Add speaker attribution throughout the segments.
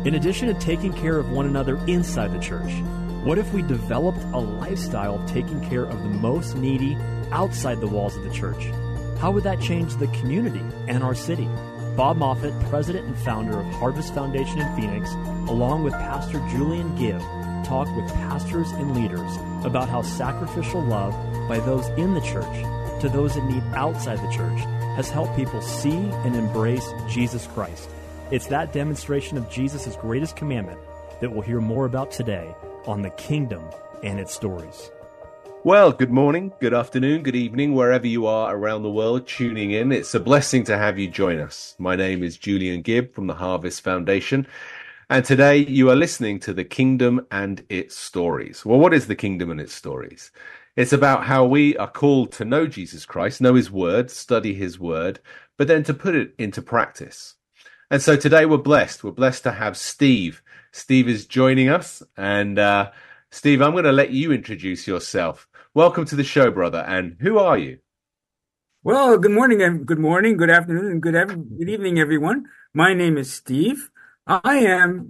Speaker 1: In addition to taking care of one another inside the church, what if we developed a lifestyle of taking care of the most needy outside the walls of the church? How would that change the community and our city? Bob Moffett, president and founder of Harvest Foundation in Phoenix, along with Pastor Julian Gibb, talk with pastors and leaders about how sacrificial love by those in the church to those in need outside the church has helped people see and embrace Jesus Christ. It's that demonstration of Jesus' greatest commandment that we'll hear more about today on The Kingdom and Its Stories.
Speaker 2: Well, good morning, good afternoon, good evening, wherever you are around the world tuning in. It's a blessing to have you join us. My name is Julian Gibb from the Harvest Foundation, and today you are listening to The Kingdom and Its Stories. Well, what is The Kingdom and Its Stories? It's about how we are called to know Jesus Christ, know His Word, study His Word, but then to put it into practice. And so today we're blessed. We're blessed to have Steve. Steve is joining us, and Steve, I'm going to let you introduce yourself. Welcome to the show, brother. And who are you?
Speaker 3: Well, good morning, good afternoon, and good evening, everyone. My name is Steve. I have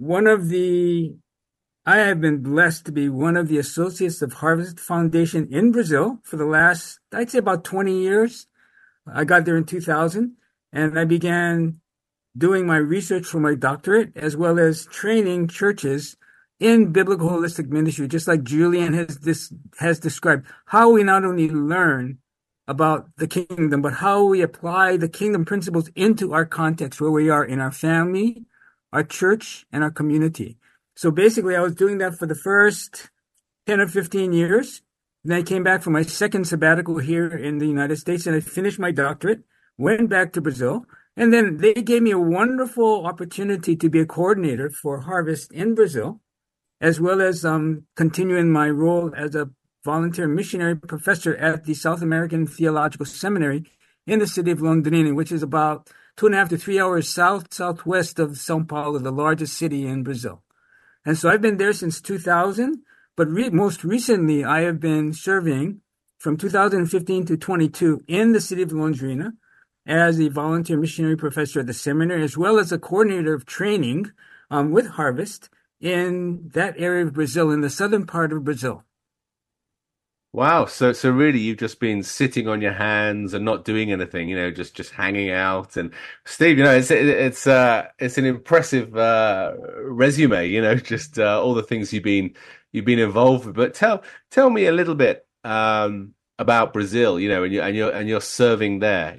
Speaker 3: been blessed to be one of the associates of Harvest Foundation in Brazil for the last, I'd say about 20 years. I got there in 2000, and I began doing my research for my doctorate, as well as training churches in biblical holistic ministry, just like Julian has described, how we not only learn about the kingdom, but how we apply the kingdom principles into our context, where we are in our family, our church, and our community. So basically, I was doing that for the first 10 or 15 years. Then I came back for my second sabbatical here in the United States, and I finished my doctorate, went back to Brazil, and then they gave me a wonderful opportunity to be a coordinator for Harvest in Brazil, as well as continuing my role as a volunteer missionary professor at the South American Theological Seminary in the city of Londrina, which is about 2.5 to 3 hours southwest of São Paulo, the largest city in Brazil. And so I've been there since 2000, but most recently I have been serving from 2015 to 22 in the city of Londrina as a volunteer missionary professor at the seminary, as well as a coordinator of training with Harvest in that area of Brazil, in the southern part of Brazil.
Speaker 2: Wow. So really you've just been sitting on your hands and not doing anything, just hanging out. And Steve, it's an impressive resume, just all the things you've been involved with. But tell me a little bit about Brazil, and you're serving there.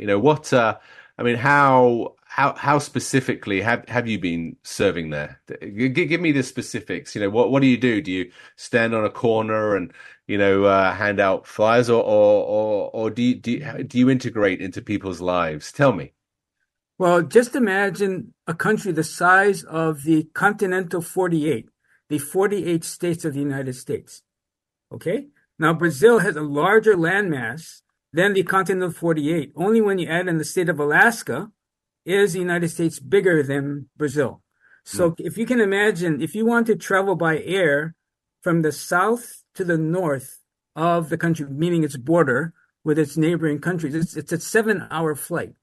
Speaker 2: How specifically have you been serving there? Give me the specifics. What do you do? Do you stand on a corner and hand out flyers, or do you integrate into people's lives? Tell me.
Speaker 3: Well, just imagine a country the size of the continental 48, the 48 states of the United States. Okay? Now, Brazil has a larger landmass than the continental 48. Only when you add in the state of Alaska is the United States bigger than Brazil. So if you can imagine, if you want to travel by air from the south to the north of the country, meaning its border with its neighboring countries, it's a 7-hour flight.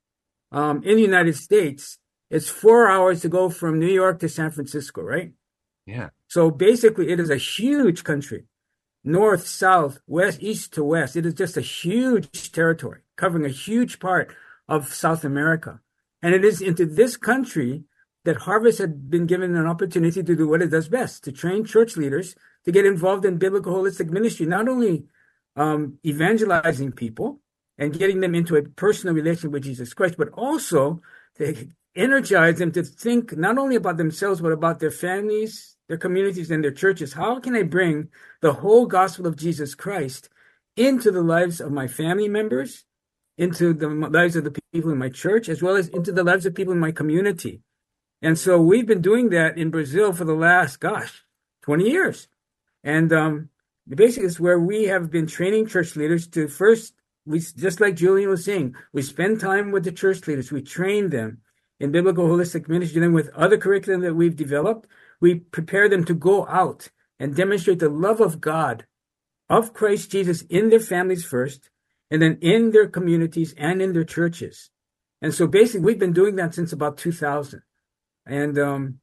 Speaker 3: In the United States, it's 4 hours to go from New York to San Francisco, right?
Speaker 2: Yeah.
Speaker 3: So basically, it is a huge country. North, south, west, east to west. It is just a huge territory covering a huge part of South America. And it is into this country that Harvest had been given an opportunity to do what it does best, to train church leaders to get involved in biblical holistic ministry, not only evangelizing people and getting them into a personal relationship with Jesus Christ, but also to energize them to think not only about themselves, but about their families, their communities, and their churches. How can I bring the whole gospel of Jesus Christ into the lives of my family members, into the lives of the people in my church, as well as into the lives of people in my community? And so we've been doing that in Brazil for the last, 20 years. And basically it's where we have been training church leaders to first, just like Julian was saying, we spend time with the church leaders. We train them in biblical holistic ministry. Then with other curriculum that we've developed, we prepare them to go out and demonstrate the love of God, of Christ Jesus, in their families first, and then in their communities and in their churches. And so basically we've been doing that since about 2000. And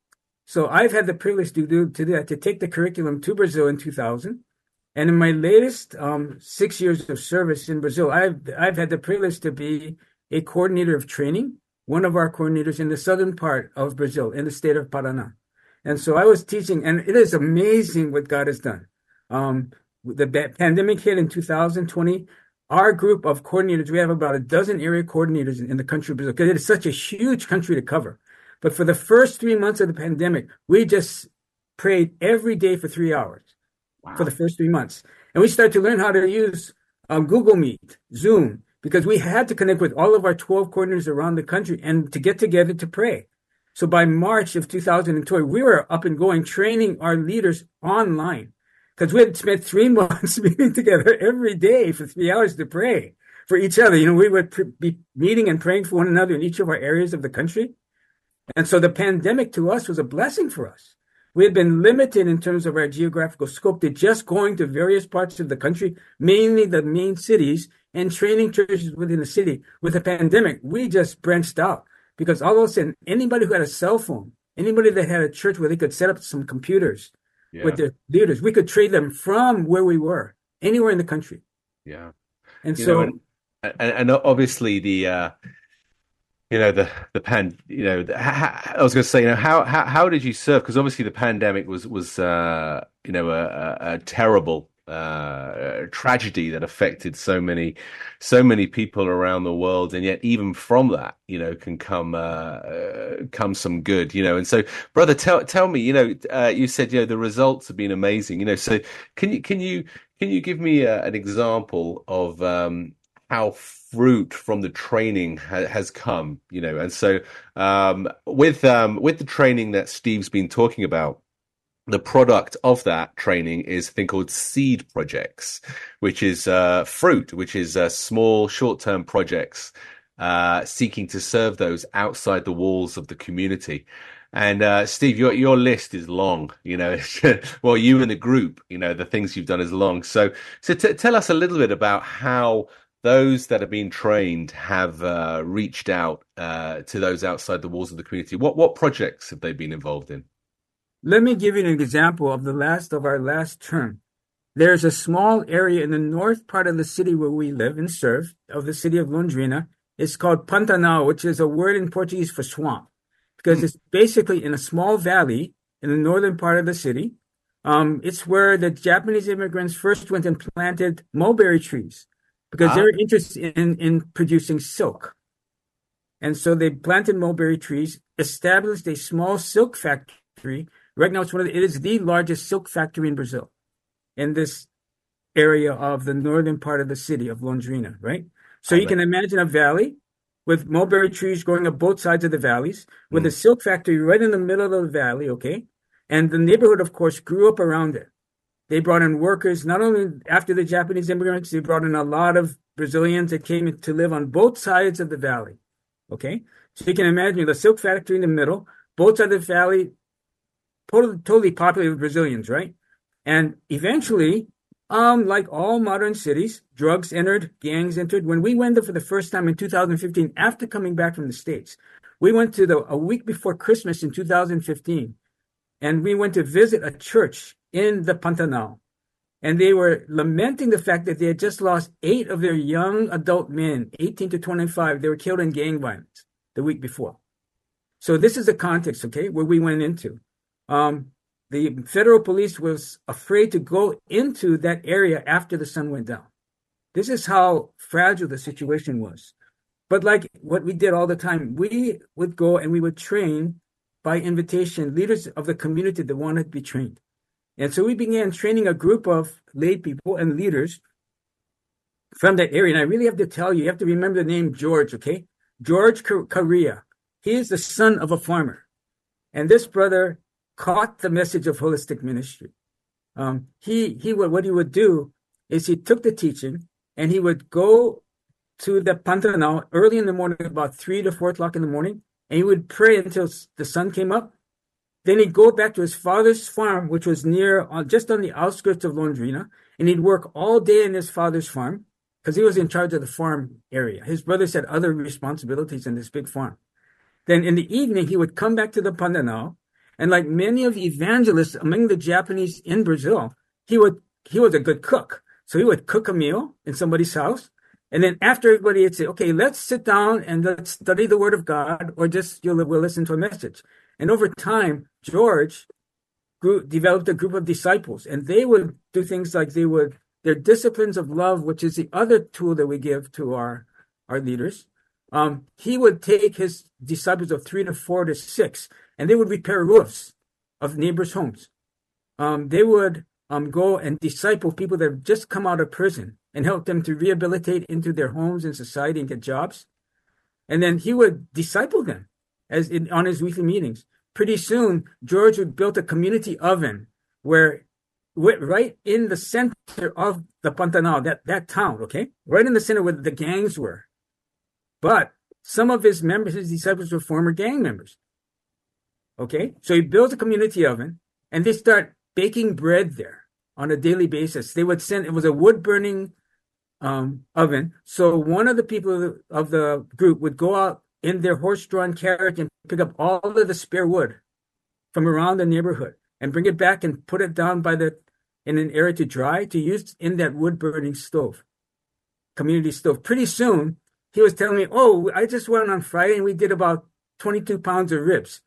Speaker 3: So I've had the privilege to do that, to take the curriculum to Brazil in 2000. And in my latest 6 years of service in Brazil, I've had the privilege to be a coordinator of training, one of our coordinators in the southern part of Brazil, in the state of Paraná. And so I was teaching, and it is amazing what God has done. The pandemic hit in 2020. Our group of coordinators, we have about a dozen area coordinators in the country of Brazil, because it is such a huge country to cover. But for the first 3 months of the pandemic, we just prayed every day for 3 hours. Wow. For the first 3 months. And we started to learn how to use Google Meet, Zoom, because we had to connect with all of our 12 coordinators around the country and to get together to pray. So by March of 2020, we were up and going, training our leaders online, because we had spent 3 months meeting together every day for 3 hours to pray for each other. We would be meeting and praying for one another in each of our areas of the country. And so the pandemic to us was a blessing for us. We had been limited in terms of our geographical scope to just going to various parts of the country, mainly the main cities, and training churches within the city. With the pandemic, we just branched out, because all of a sudden, anybody who had a cell phone, anybody that had a church where they could set up some computers with their leaders, we could trade them from where we were, anywhere in the country.
Speaker 2: Yeah.
Speaker 3: And
Speaker 2: and obviously the I was going to say, how did you serve? Because obviously the pandemic was a terrible tragedy that affected so many people around the world, and yet even from that, can come some good, And so, brother, tell me, you said the results have been amazing, So can you give me an example of how fruit from the training has come, And so with the training that Steve's been talking about, the product of that training is a thing called seed projects, which is fruit, which is small short-term projects seeking to serve those outside the walls of the community. And Steve, your list is long, well, you and the group, the things you've done is long. So tell us a little bit about how those that have been trained have reached out to those outside the walls of the community. What projects have they been involved in?
Speaker 3: Let me give you an example of our last term. There's a small area in the north part of the city where we live and serve, of the city of Londrina. It's called Pantanal, which is a word in Portuguese for swamp, because it's basically in a small valley in the northern part of the city. It's where the Japanese immigrants first went and planted mulberry trees, because they were interested in producing silk. And so they planted mulberry trees, established a small silk factory. Right now, it is the largest silk factory in Brazil, in this area of the northern part of the city of Londrina, right? So you can imagine a valley with mulberry trees growing up both sides of the valleys, with a silk factory right in the middle of the valley, okay? And the neighborhood, of course, grew up around it. They brought in workers, not only after the Japanese immigrants, they brought in a lot of Brazilians that came to live on both sides of the valley, okay? So you can imagine the silk factory in the middle, both sides of the valley, totally populated with Brazilians, right? And eventually, like all modern cities, drugs entered, gangs entered. When we went there for the first time in 2015, after coming back from the States, we went to a week before Christmas in 2015, and we went to visit a church in the Pantanal. And they were lamenting the fact that they had just lost 8 of their young adult men, 18 to 25. They were killed in gang violence the week before. So this is the context, okay, where we went into. The federal police was afraid to go into that area after the sun went down. This is how fragile the situation was. But like what we did all the time, we would go and we would train by invitation leaders of the community that wanted to be trained. And so we began training a group of lay people and leaders from that area. And I really have to tell you, you have to remember the name George, okay? George Correa. He is the son of a farmer. And this brother caught the message of holistic ministry. What he would do is he took the teaching and he would go to the Pantanal early in the morning, about 3 to 4 o'clock in the morning, and he would pray until the sun came up. Then he'd go back to his father's farm, which was just on the outskirts of Londrina, and he'd work all day in his father's farm because he was in charge of the farm area. His brothers had other responsibilities in this big farm. Then in the evening, he would come back to the Pantanal, And like many of the evangelists among the Japanese in Brazil, he was a good cook. So he would cook a meal in somebody's house. And then after everybody would say, okay, let's sit down and let's study the word of God, or just we'll listen to a message. And over time, George developed a group of disciples, and they would do things like their disciplines of love, which is the other tool that we give to our leaders. He would take his disciples of 3 to 4 to 6, and they would repair roofs of neighbors' homes. They would go and disciple people that have just come out of prison and help them to rehabilitate into their homes and society and get jobs. And then he would disciple them on his weekly meetings. Pretty soon, George would build a community oven where right in the center of the Pantanal, that town, okay? Right in the center where the gangs were. But some of his disciples, were former gang members. Okay? So he built a community oven, and they start baking bread there on a daily basis. They would it was a wood-burning oven. So one of the people of the group would go out in their horse-drawn carriage and pick up all of the spare wood from around the neighborhood and bring it back and put it down in an area to dry, to use in that wood-burning stove, community stove. Pretty soon, he was telling me, oh, I just went on Friday and we did about 22 pounds of ribs.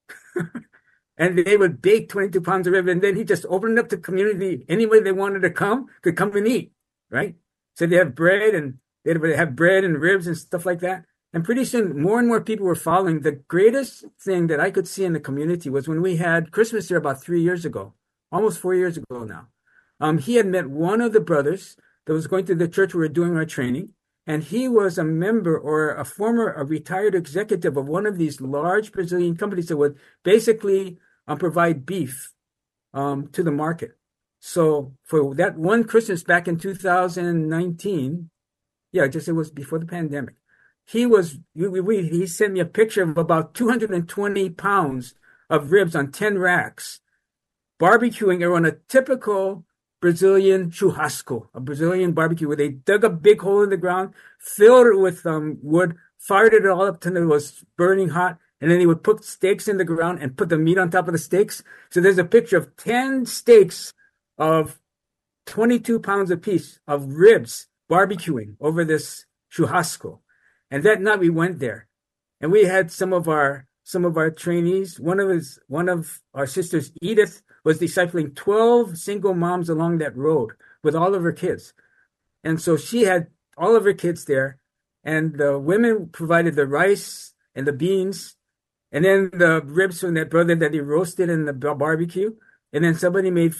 Speaker 3: And they would bake 22 pounds of ribs, and then he just opened up the community. Anybody they wanted to could come and eat, right? So they have bread, and they'd have bread and ribs and stuff like that. And pretty soon, more and more people were following. The greatest thing that I could see in the community was when we had Christmas here about 3 years ago, almost 4 years ago now. He had met one of the brothers that was going to the church where we were doing our training, and he was a member or a retired executive of one of these large Brazilian companies that would basically provide beef to the market. So for that one Christmas back in 2019, it was before the pandemic, he sent me a picture of about 220 pounds of ribs on 10 racks, barbecuing around a typical Brazilian churrasco, a Brazilian barbecue, where they dug a big hole in the ground, filled it with wood, fired it all up till it was burning hot, and then he would put stakes in the ground and put the meat on top of the stakes. So there's a picture of 10 steaks of 22 pounds apiece of ribs barbecuing over this churrasco. And that night we went there, and we had some of our trainees. One of our sisters, Edith, was discipling 12 single moms along that road with all of her kids. And so she had all of her kids there, and the women provided the rice and the beans, and then the ribs from that brother that he roasted in the barbecue. And then somebody made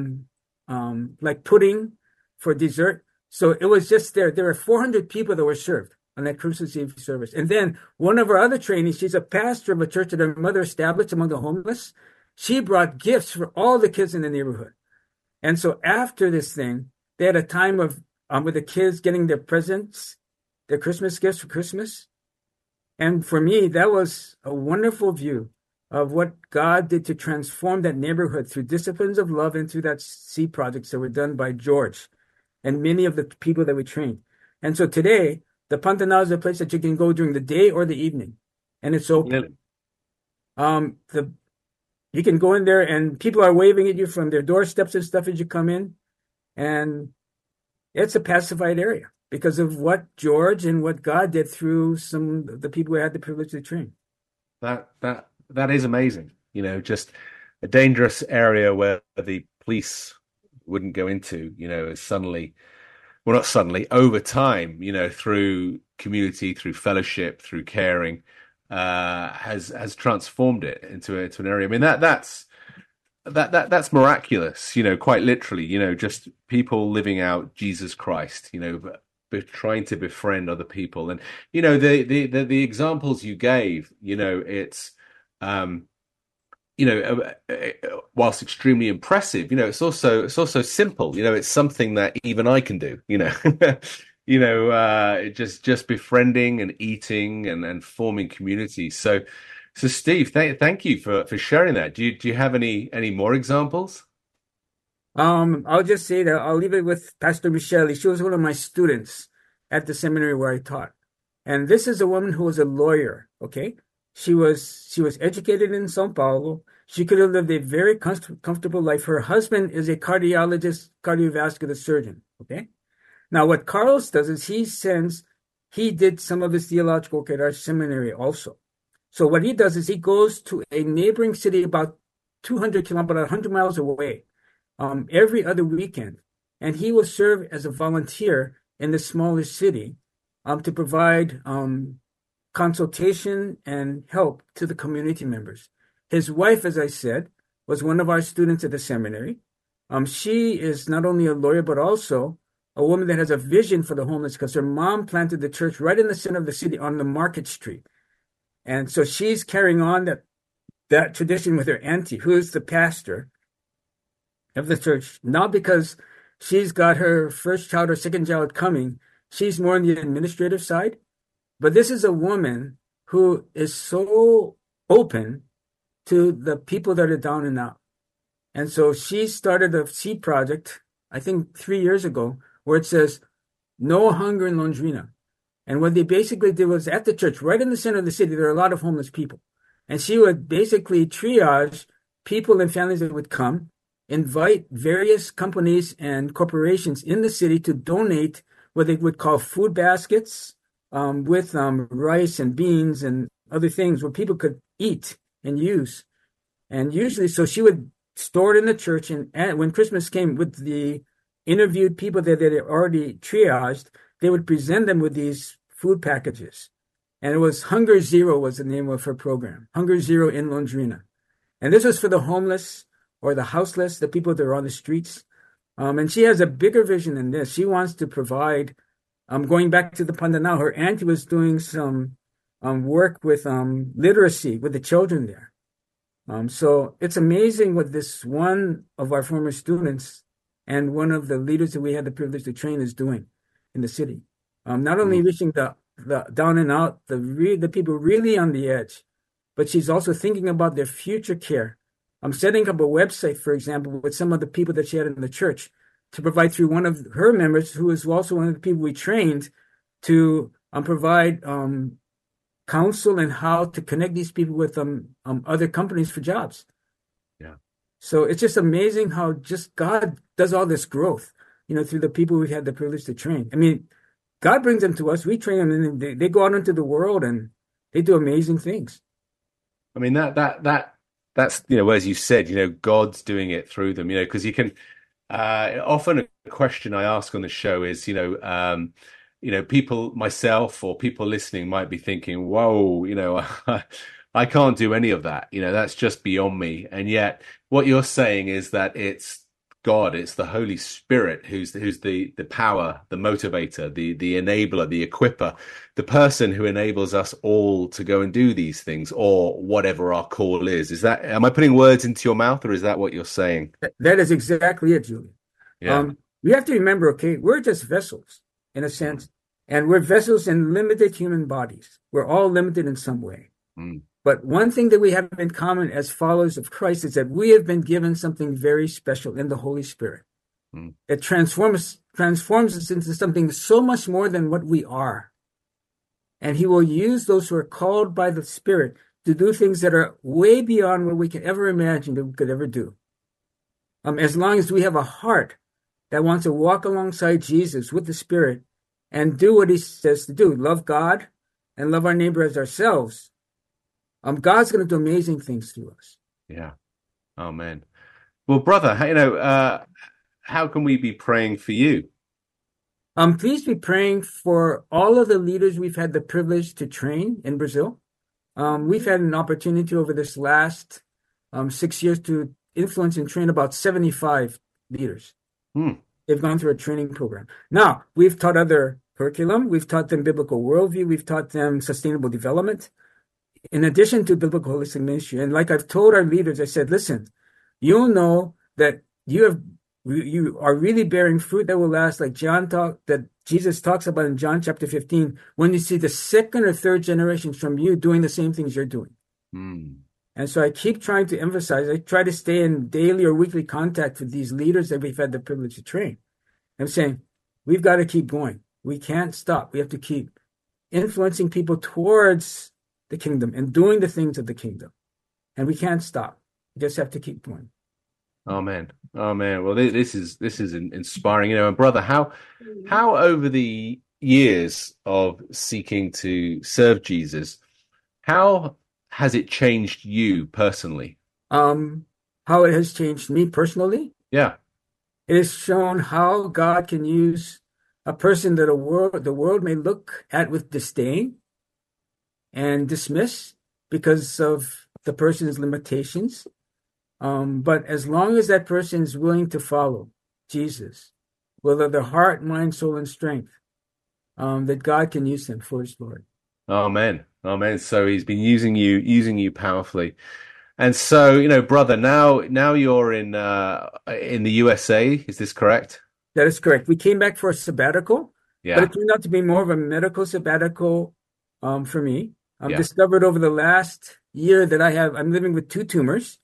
Speaker 3: like pudding for dessert. So it was just there. There were 400 people that were served on that Christmas Eve service. And then one of our other trainees, she's a pastor of a church that her mother established among the homeless. She brought gifts for all the kids in the neighborhood. And so after this thing, they had a time of with the kids getting their presents, their Christmas gifts for Christmas. And for me, that was a wonderful view of what God did to transform that neighborhood through disciplines of love and through that seed projects that were done by George and many of the people that we trained. And so today, the Pantanal is a place that you can go during the day or the evening, and it's open. Really? You can go in there, and people are waving at you from their doorsteps and stuff as you come in, and it's a pacified area because of what George and what God did through some of the people who had the privilege to train.
Speaker 2: That is amazing. Just a dangerous area where the police wouldn't go into, over time, through community, through fellowship, through caring, has transformed it into an area. I mean, that's miraculous, quite literally, just people living out Jesus Christ, but trying to befriend other people. And, the examples you gave, it's, whilst extremely impressive, it's also simple. It's something that even I can do. Just befriending and eating and forming communities. So Steve, thank you for sharing that. Do you have any more examples?
Speaker 3: I'll just say that I'll leave it with Pastor Michelle. She was one of my students at the seminary where I taught, and this is a woman who was a lawyer. Okay. She was educated in São Paulo. She could have lived a very comfortable life. Her husband is a cardiologist, cardiovascular surgeon. Okay. Now, what Carlos does is he did some of his theological work at our seminary also. So what he does is he goes to a neighboring city about 200 kilometers, about 100 miles away, every other weekend. And he will serve as a volunteer in the smaller city to provide consultation and help to the community members. His wife, as I said, was one of our students at the seminary. She is not only a lawyer, but also a woman that has a vision for the homeless because her mom planted the church right in the center of the city on the Market Street. And so she's carrying on that tradition with her auntie, who is the pastor of the church, not because she's got her first child or second child coming. She's more on the administrative side. But this is a woman who is so open to the people that are down and out. And so she started a seed project, I think 3 years ago, where it says, no hunger in Londrina. And what they basically did was at the church, right in the center of the city, there are a lot of homeless people. And she would basically triage people and families that would come, invite various companies and corporations in the city to donate what they would call food baskets with rice and beans and other things where people could eat and use. And usually, so she would store it in the church. And when Christmas came, with the interviewed people that they had already triaged, they would present them with these food packages. And it was Hunger Zero was the name of her program, Hunger Zero in Londrina. And this was for the homeless or the houseless, the people that are on the streets. And she has a bigger vision than this. She wants to provide, going back to the Pandanal, her auntie was doing some work with literacy with the children there. So it's amazing what this one of our former students and one of the leaders that we had the privilege to train is doing in the city. Not only reaching the down and out, the people really on the edge, but she's also thinking about their future care. I'm setting up a website, for example, with some of the people that she had in the church to provide through one of her members, who is also one of the people we trained to provide counsel and how to connect these people with other companies for jobs.
Speaker 2: Yeah. So
Speaker 3: it's just amazing how just God does all this growth, through the people we've had the privilege to train. I mean, God brings them to us, we train them, and they go out into the world and they do amazing things.
Speaker 2: I mean, that's, as you said, God's doing it through them, because you can, often a question I ask on the show is, people, myself or people listening might be thinking, whoa, I can't do any of that. That's just beyond me. And yet what you're saying is that it's God, it's the Holy Spirit who's the power, the motivator, the enabler, the equipper, the person who enables us all to go and do these things, or whatever our call is. Am I putting words into your mouth, or is that what you're saying?
Speaker 3: That is exactly it, Julian.
Speaker 2: Yeah.
Speaker 3: We have to remember, okay, we're just vessels in a sense, and we're vessels in limited human bodies. We're all limited in some way. But one thing that we have in common as followers of Christ is that we have been given something very special in the Holy Spirit. It transforms us into something so much more than what we are. And he will use those who are called by the Spirit to do things that are way beyond what we could ever imagine that we could ever do. As long as we have a heart that wants to walk alongside Jesus with the Spirit and do what he says to do, love God and love our neighbor as ourselves, God's going to do amazing things through us.
Speaker 2: Yeah. Amen. Well, brother, how can we be praying for you?
Speaker 3: Please be praying for all of the leaders we've had the privilege to train in Brazil. We've had an opportunity over this last 6 years to influence and train about 75 leaders. They've gone through a training program. Now, we've taught other curriculum. We've taught them biblical worldview. We've taught them sustainable development, in addition to biblical holistic ministry. And like I've told our leaders, I said, listen, you'll know that you are really bearing fruit that will last, like that Jesus talks about in John chapter 15, when you see the second or third generations from you doing the same things you're doing. And so I keep trying to emphasize, I try to stay in daily or weekly contact with these leaders that we've had the privilege to train. I'm saying, we've got to keep going. We can't stop. We have to keep influencing people towards the kingdom and doing the things of the kingdom. And we can't stop. You just have to keep going.
Speaker 2: Amen. Amen. Well, this is inspiring, and brother, how over the years of seeking to serve Jesus, how has it changed you personally?
Speaker 3: How it has changed me personally?
Speaker 2: Yeah.
Speaker 3: It has shown how God can use a person that the world may look at with disdain and dismiss because of the person's limitations. But as long as that person is willing to follow Jesus, with their heart, mind, soul, and strength, that God can use them for his glory.
Speaker 2: Amen. Amen. So he's been using you powerfully. And so, brother, now you're in the USA. Is this correct?
Speaker 3: That is correct. We came back for a sabbatical,
Speaker 2: Yeah.
Speaker 3: but it turned out to be more of a medical sabbatical for me. I've
Speaker 2: Yeah.
Speaker 3: discovered over the last year that I'm living with 2 tumors,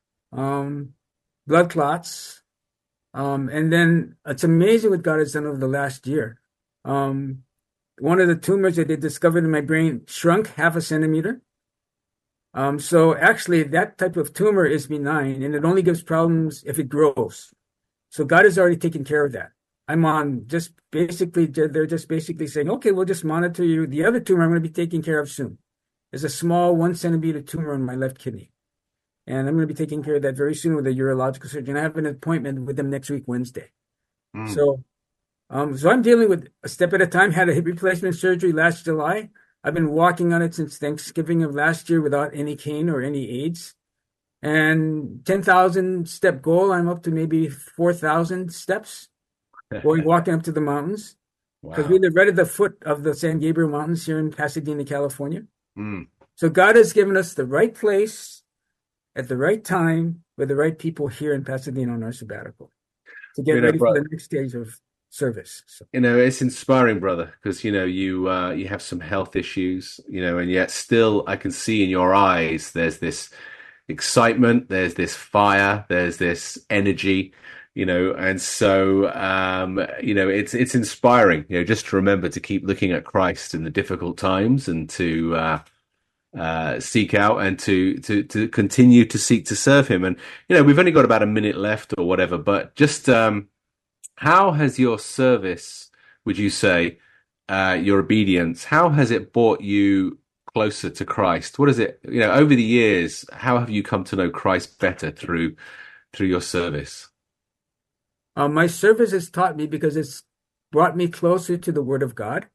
Speaker 3: blood clots, and then it's amazing what God has done over the last year. One of the tumors that they discovered in my brain shrunk 0.5 centimeter. So actually that type of tumor is benign and it only gives problems if it grows. So God has already taken care of that. They're just basically saying, okay, we'll just monitor you. The other tumor I'm going to be taking care of soon. There's a small 1 centimeter tumor in my left kidney. And I'm going to be taking care of that very soon with a urological surgeon. I have an appointment with them next week, Wednesday. So I'm dealing with a step at a time. Had a hip replacement surgery last July. I've been walking on it since Thanksgiving of last year without any cane or any aids. And 10,000 step goal, I'm up to maybe 4,000 steps walking up to the mountains. Because we live right at the foot of the San Gabriel Mountains here in Pasadena, California. So God has given us the right place at the right time with the right people here in Pasadena on our sabbatical to get ready for the next stage of service. So.
Speaker 2: It's inspiring, brother, because you have some health issues, and yet still I can see in your eyes there's this excitement, there's this fire, there's this energy, and so it's inspiring, just to remember to keep looking at Christ in the difficult times and to seek out and to continue to seek to serve him. And we've only got about a minute left or whatever, but just how has your service, would you say, your obedience, how has it brought you closer to Christ? What is it, over the years, how have you come to know Christ better through your service?
Speaker 3: My service has taught me because it's brought me closer to the Word of God.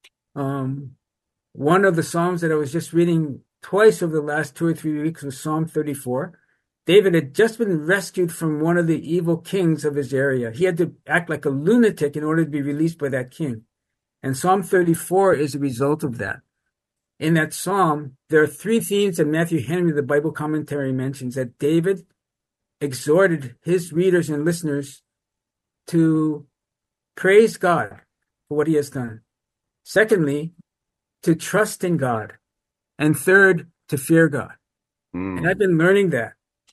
Speaker 3: One of the Psalms that I was just reading twice over the last 2 or 3 weeks was Psalm 34. David had just been rescued from one of the evil kings of his area. He had to act like a lunatic in order to be released by that king. And Psalm 34 is a result of that. In that psalm, there are 3 themes that Matthew Henry, the Bible commentary, mentions, that David exhorted his readers and listeners to praise God for what he has done. Secondly, to trust in God. And third, to fear God. And I've been learning that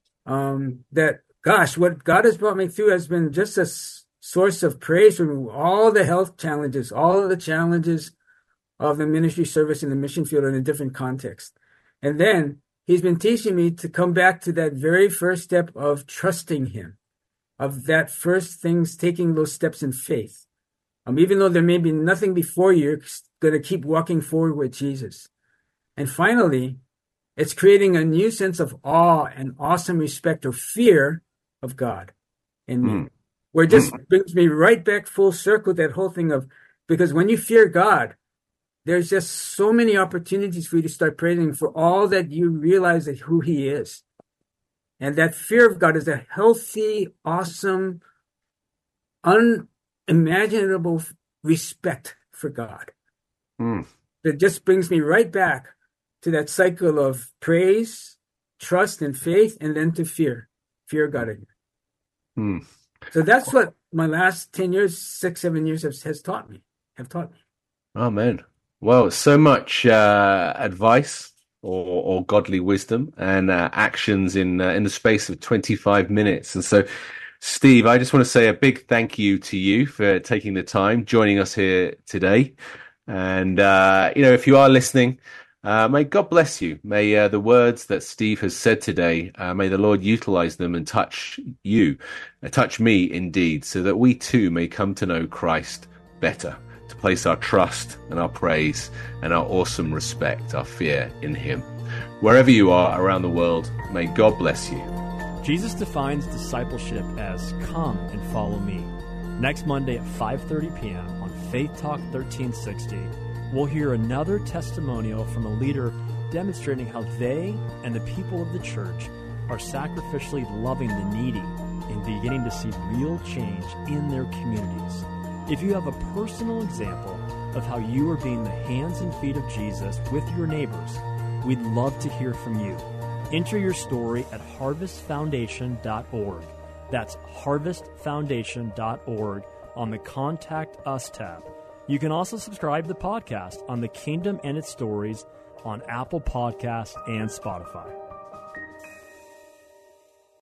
Speaker 3: what God has brought me through has been just a source of praise from all the health challenges, all of the challenges of the ministry service in the mission field in a different context. And then he's been teaching me to come back to that very first step of trusting him, of that first things, taking those steps in faith. Even though there may be nothing before you, you're going to keep walking forward with Jesus. And finally, it's creating a new sense of awe and awesome respect or fear of God in me, where it just brings me right back full circle, that whole thing of, because when you fear God, there's just so many opportunities for you to start praising him for all that you realize that who he is. And that fear of God is a healthy, awesome, unimaginable respect for God. It just brings me right back to that cycle of praise, trust, and faith, and then to fear God again. So that's what my last 10 years, 6, 7 years have taught me.
Speaker 2: Amen. Well, so much advice or godly wisdom and actions in the space of 25 minutes. And so, Steve, I just want to say a big thank you to you for taking the time, joining us here today. And, if you are listening, May God bless you. May the words that Steve has said today, may the Lord utilize them and touch you, touch me indeed, so that we too may come to know Christ better, to place our trust and our praise and our awesome respect, our fear in him. Wherever you are around the world, may God bless you.
Speaker 1: Jesus defines discipleship as come and follow me. Next Monday at 5:30 p.m. on Faith Talk 1360, we'll hear another testimonial from a leader demonstrating how they and the people of the church are sacrificially loving the needy and beginning to see real change in their communities. If you have a personal example of how you are being the hands and feet of Jesus with your neighbors, we'd love to hear from you. Enter your story at harvestfoundation.org. That's harvestfoundation.org on the Contact Us tab. You can also subscribe to the podcast on The Kingdom and Its Stories on Apple Podcasts and Spotify.